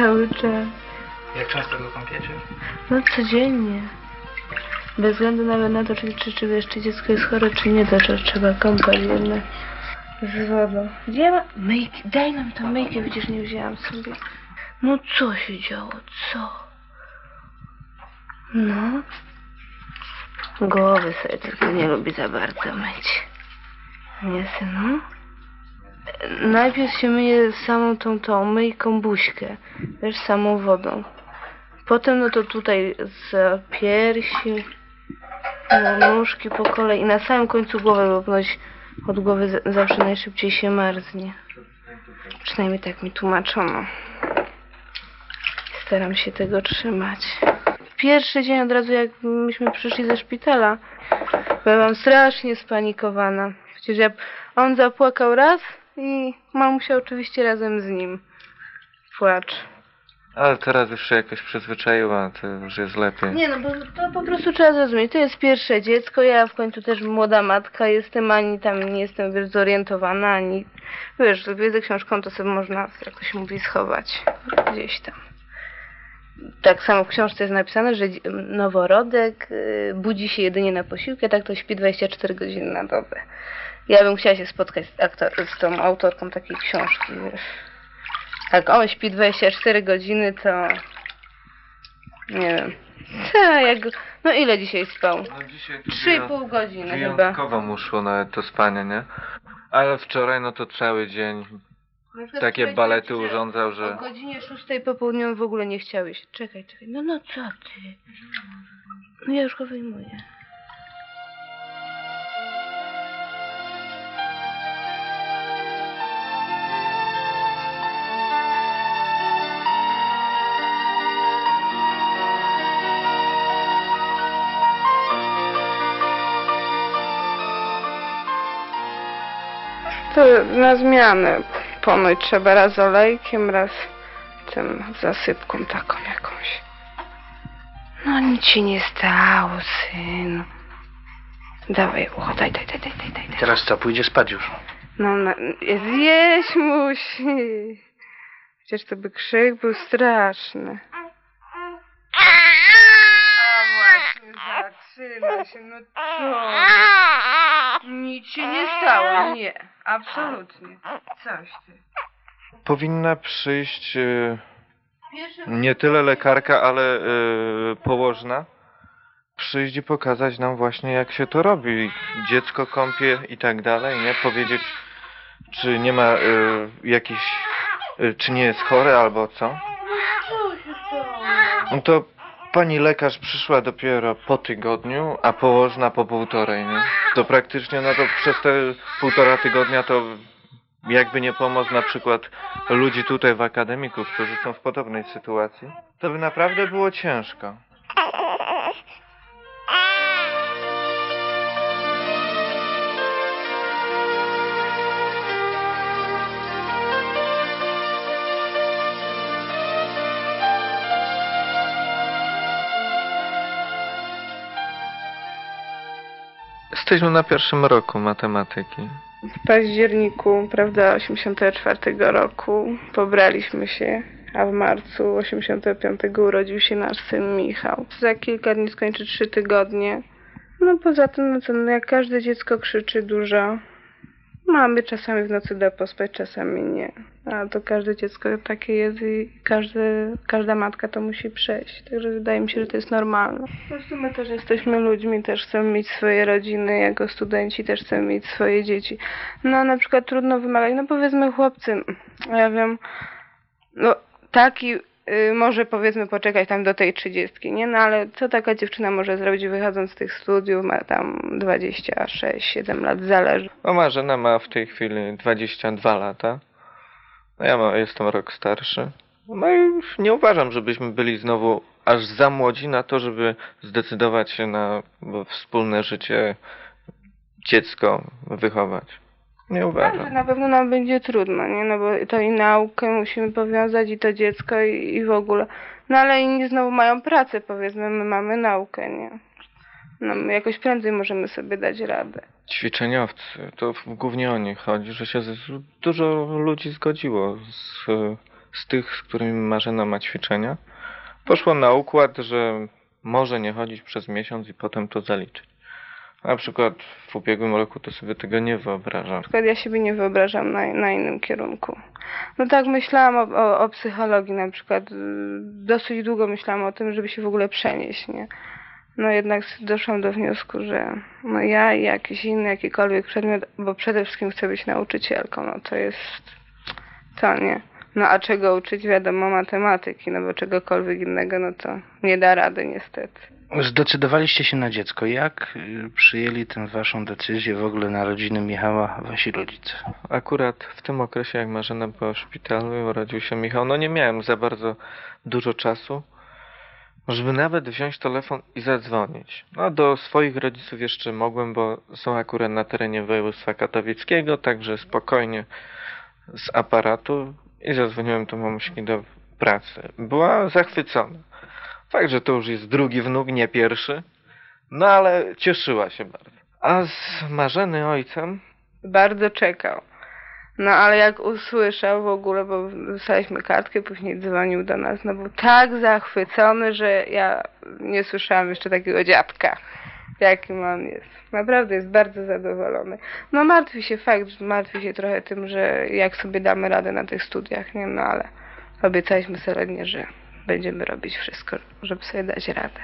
cały czas. Jak często go kąpiecie? No codziennie. Bez względu nawet na to, czy wiesz, czy dziecko jest chore, czy nie, to trzeba kąpać jednak z wodą. Gdzie ma... Myjki, daj nam tą myjkę, widzisz, nie wzięłam sobie. No co się działo, co? No. Głowy sobie tylko nie lubi za bardzo myć. Nie, synu? Najpierw się myje samą tą myjką buźkę, wiesz, samą wodą. Potem no to tutaj z piersi, nóżki po kolei i na samym końcu głowę, bo ponoć od głowy zawsze najszybciej się marznie. Przynajmniej tak mi tłumaczono. Staram się tego trzymać. Pierwszy dzień od razu jak myśmy przyszli ze szpitala, byłam strasznie spanikowana. Przecież on zapłakał raz i mamusia oczywiście razem z nim. Płacz. Ale teraz już się jakoś przyzwyczaiła, to już jest lepiej. Nie no, bo to po prostu trzeba zrozumieć. To jest pierwsze dziecko, ja w końcu też młoda matka jestem, ani tam nie jestem, wiesz, zorientowana, ani... Wiesz, wiedzę książką to sobie można, jak to się mówi, schować gdzieś tam. Tak samo w książce jest napisane, że noworodek budzi się jedynie na posiłkę, tak to śpi 24 godziny na dobę. Ja bym chciała się spotkać z tą autorką takiej książki, wiesz. Jak on śpi 24 godziny, to... Nie wiem. No ile dzisiaj spał? No dzisiaj 3,5 godziny chyba. Wyjątkowo mu szło nawet to spanie, nie? Ale wczoraj no to cały dzień takie balety urządzał, że... O godzinie 6 po południu w ogóle nie chciały się. Czekaj. No co ty? No ja już go wyjmuję. To na zmianę ponoć trzeba raz olejkiem, raz tym zasypką taką jakąś. No nic ci nie stało, synu. Dawaj, daj. Teraz co, pójdzie spać już? No, zjeść musi. Przecież to by krzyk był straszny. A właśnie, zaczyna się, no co? Nic się nie stało, nie, absolutnie. Coś ty. Powinna przyjść nie tyle lekarka, ale położna. Przyjść i pokazać nam właśnie, jak się to robi. Dziecko kąpie i tak dalej, nie? Powiedzieć, czy nie ma jakiś... czy nie jest chore albo co. Co się stało? No to pani lekarz przyszła dopiero po tygodniu, a położna po 1,5, nie? To praktycznie, no to przez te 1,5 tygodnia to jakby nie pomoc na przykład ludzi tutaj w akademików, którzy są w podobnej sytuacji, to by naprawdę było ciężko. Jesteśmy na 1. roku matematyki. W październiku, prawda, 84 roku pobraliśmy się, a w marcu 85 urodził się nasz syn Michał. Za kilka dni skończy 3 tygodnie. No poza tym, no co, no jak każde dziecko krzyczy dużo. Mamy czasami w nocy da pospać, czasami nie. A to każde dziecko takie jest i każda matka to musi przejść. Także wydaje mi się, że to jest normalne. Po prostu my też jesteśmy ludźmi, też chcemy mieć swoje rodziny, jako studenci też chcemy mieć swoje dzieci. No na przykład trudno wymagać, no powiedzmy chłopcy, ja wiem, no taki może powiedzmy poczekać tam do tej 30, nie? No ale co taka dziewczyna może zrobić wychodząc z tych studiów, ma tam 26-7 lat, zależy. No Marzena ma w tej chwili 22 lata. No ja jestem rok starszy. No i już nie uważam, żebyśmy byli znowu aż za młodzi na to, żeby zdecydować się na wspólne życie, dziecko wychować. Nie uważam. Tak, na pewno nam będzie trudno, nie? No bo to i naukę musimy powiązać, i to dziecko, i w ogóle. No ale inni znowu mają pracę, powiedzmy, my mamy naukę, nie? No my jakoś prędzej możemy sobie dać radę. Ćwiczeniowcy, to głównie o nich chodzi, że się dużo ludzi zgodziło z tych, z którymi Marzena ma ćwiczenia. Poszło na układ, że może nie chodzić przez miesiąc i potem to zaliczyć. Na przykład w ubiegłym roku to sobie tego nie wyobrażam. Na przykład ja siebie nie wyobrażam na innym kierunku. No tak, myślałam o psychologii na przykład. Dosyć długo myślałam o tym, żeby się w ogóle przenieść, nie? No jednak doszłam do wniosku, że no ja i jakiś inny, jakikolwiek przedmiot, bo przede wszystkim chcę być nauczycielką, no to jest to, nie? No a czego uczyć? Wiadomo, matematyki, no bo czegokolwiek innego, no to nie da rady niestety. Zdecydowaliście się na dziecko. Jak przyjęli tę waszą decyzję w ogóle narodziny Michała wasi rodzice? Akurat w tym okresie, jak Marzena była w szpitalu i urodził się Michał, no nie miałem za bardzo dużo czasu, żeby nawet wziąć telefon i zadzwonić. No do swoich rodziców jeszcze mogłem, bo są akurat na terenie województwa katowickiego, także spokojnie z aparatu i zadzwoniłem do mamuśki do pracy. Była zachwycona. Fakt, że to już jest drugi wnuk, nie pierwszy, no ale cieszyła się bardzo. A z Marzeny ojcem? Bardzo czekał. No ale jak usłyszał w ogóle, bo wysłaliśmy kartkę, później dzwonił do nas, no był tak zachwycony, że ja nie słyszałam jeszcze takiego dziadka, jakim on jest. Naprawdę jest bardzo zadowolony. No martwi się trochę tym, że jak sobie damy radę na tych studiach, nie? No ale obiecaliśmy solidnie, że będziemy robić wszystko, żeby sobie dać radę.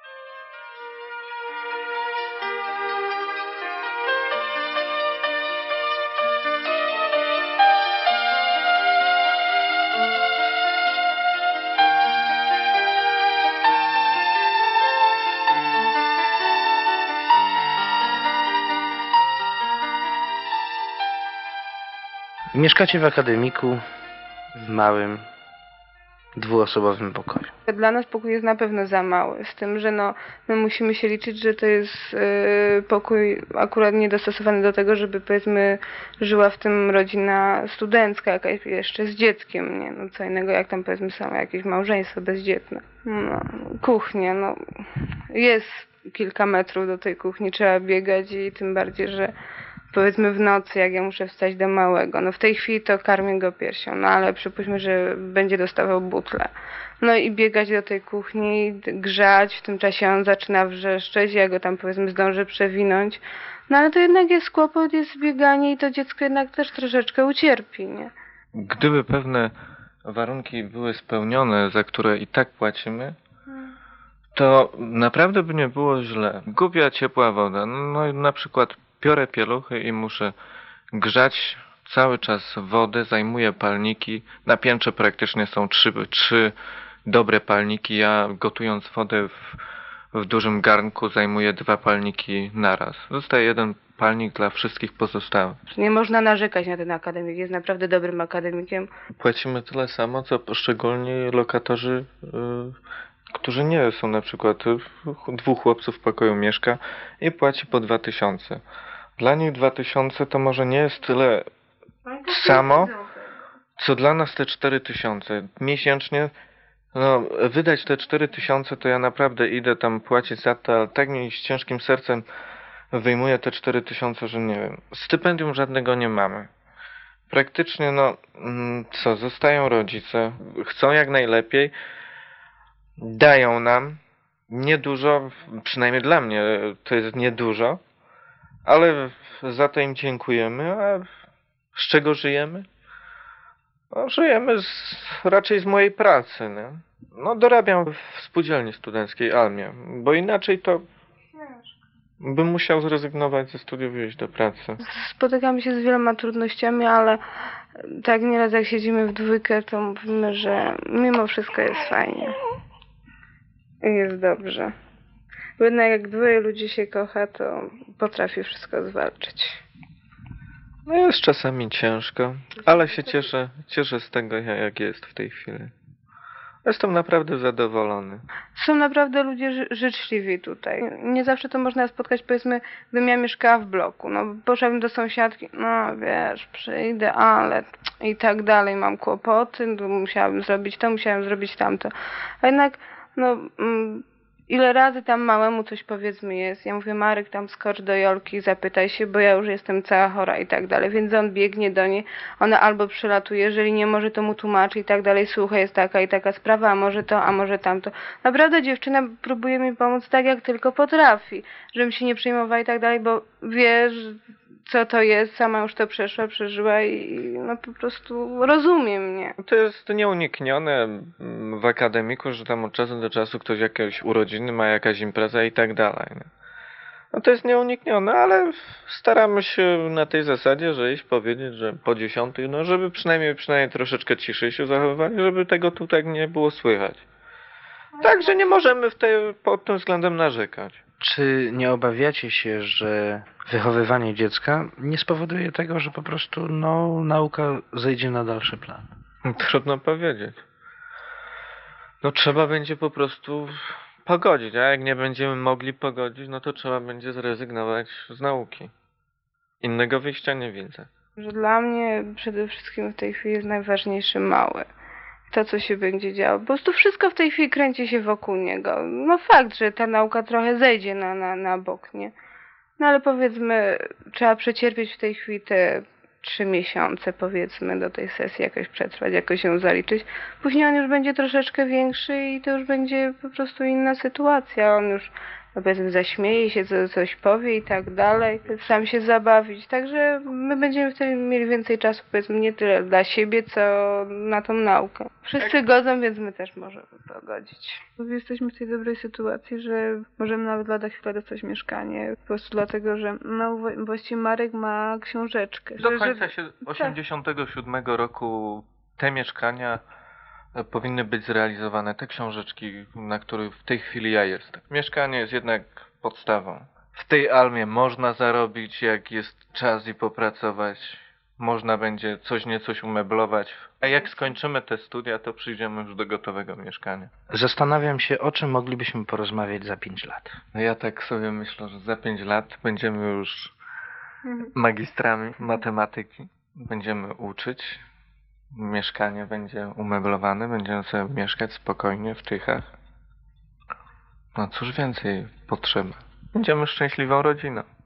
Mieszkacie w akademiku w małym, dwuosobowym pokoju. Dla nas pokój jest na pewno za mały, z tym, że no, my musimy się liczyć, że to jest pokój akurat niedostosowany do tego, żeby powiedzmy żyła w tym rodzina studencka jakaś jeszcze z dzieckiem, nie? No co innego jak tam powiedzmy samo jakieś małżeństwo bezdzietne. No, kuchnia, no jest kilka metrów do tej kuchni, trzeba biegać i tym bardziej, że powiedzmy w nocy, jak ja muszę wstać do małego. No w tej chwili to karmię go piersią, no ale przypuśćmy, że będzie dostawał butlę. No i biegać do tej kuchni, grzać, w tym czasie on zaczyna wrzeszczeć, ja go tam powiedzmy zdążę przewinąć. No ale to jednak jest kłopot, jest bieganie i to dziecko jednak też troszeczkę ucierpi, nie? Gdyby pewne warunki były spełnione, za które i tak płacimy, to naprawdę by nie było źle. Głupia ciepła woda, no na przykład biorę pieluchy i muszę grzać cały czas wodę, zajmuję palniki. Na piętrze praktycznie są trzy dobre palniki. Ja gotując wodę w dużym garnku zajmuję 2 palniki naraz. Zostaje 1 palnik dla wszystkich pozostałych. Nie można narzekać na ten akademik, jest naprawdę dobrym akademikiem. Płacimy tyle samo, co poszczególni lokatorzy, którzy nie są na przykład 2 chłopców w pokoju mieszka i płaci po 2000. Dla nich 2000 to może nie jest tyle samo, co dla nas te 4000. Miesięcznie, no wydać te 4000 to ja naprawdę idę tam płacić za to, ale tak mi z ciężkim sercem wyjmuję te 4000, że nie wiem. Stypendium żadnego nie mamy. Praktycznie zostają rodzice, chcą jak najlepiej, dają nam niedużo, przynajmniej dla mnie to jest niedużo, ale za to im dziękujemy. A z czego żyjemy? No, żyjemy raczej z mojej pracy. Nie? No, dorabiam w spółdzielni studenckiej Almie, bo inaczej to bym musiał zrezygnować ze studiów i iść do pracy. Spotykamy się z wieloma trudnościami, ale tak nieraz jak siedzimy w dwójkę, to mówimy, że mimo wszystko jest fajnie. I jest dobrze. Bo jednak jak dwoje ludzi się kocha, to potrafi wszystko zwalczyć. No jest czasami ciężko, ale się cieszę z tego, jak jest w tej chwili. Jestem naprawdę zadowolony. Są naprawdę ludzie życzliwi tutaj. Nie zawsze to można spotkać, powiedzmy, gdybym ja mieszkała w bloku. No, poszłabym do sąsiadki, no wiesz, przyjdę, ale i tak dalej, mam kłopoty, musiałabym zrobić to, musiałam zrobić tamto. A jednak, Ile razy tam małemu coś powiedzmy jest. Ja mówię, Marek, tam skocz do Jolki, zapytaj się, bo ja już jestem cała chora i tak dalej. Więc on biegnie do niej, ona albo przylatuje, jeżeli nie może, to mu tłumaczy i tak dalej. Słuchaj, jest taka i taka sprawa, a może to, a może tamto. Naprawdę dziewczyna próbuje mi pomóc tak, jak tylko potrafi. Żebym się nie przejmowała i tak dalej, bo wiesz, co to jest, sama już to przeszła, przeżyła i no po prostu rozumie mnie. To jest nieuniknione w akademiku, że tam od czasu do czasu ktoś jakieś urodziny ma, jakaś impreza i tak dalej. Nie? No to jest nieuniknione, ale staramy się na tej zasadzie, że iść powiedzieć, że po 10, no żeby przynajmniej troszeczkę ciszej się zachowywali, żeby tego tu tak nie było słychać. Także nie możemy pod tym względem narzekać. Czy nie obawiacie się, że wychowywanie dziecka nie spowoduje tego, że po prostu nauka zejdzie na dalszy plan? Trudno powiedzieć. No trzeba będzie po prostu pogodzić, a jak nie będziemy mogli pogodzić, no to trzeba będzie zrezygnować z nauki. Innego wyjścia nie widzę. Że dla mnie przede wszystkim w tej chwili jest najważniejszy mały. To, co się będzie działo. Po prostu wszystko w tej chwili kręci się wokół niego. No fakt, że ta nauka trochę zejdzie na bok, nie? No ale powiedzmy, trzeba przecierpieć w tej chwili te 3 miesiące, powiedzmy, do tej sesji jakoś przetrwać, jakoś ją zaliczyć. Później on już będzie troszeczkę większy i to już będzie po prostu inna sytuacja. On już, no powiedzmy, zaśmieje się, coś powie i tak dalej, sam się zabawić. Także my będziemy wtedy mieli więcej czasu, powiedzmy, nie tyle dla siebie, co na tą naukę. Wszyscy godzą, więc my też możemy pogodzić. Jesteśmy w tej dobrej sytuacji, że możemy nawet lada chwilę dostać mieszkanie. Po prostu dlatego, że no właściwie Marek ma książeczkę. Do końca 87 roku te mieszkania powinny być zrealizowane, te książeczki, na których w tej chwili ja jestem. Mieszkanie jest jednak podstawą. W tej Almie można zarobić, jak jest czas i popracować. Można będzie coś niecoś umeblować. A jak skończymy te studia, to przyjdziemy już do gotowego mieszkania. Zastanawiam się, o czym moglibyśmy porozmawiać za 5 lat. No ja tak sobie myślę, że za 5 lat będziemy już magistrami matematyki. Będziemy uczyć. Mieszkanie będzie umeblowane, będziemy sobie mieszkać spokojnie w Tychach. No cóż więcej potrzeba. Będziemy szczęśliwą rodziną.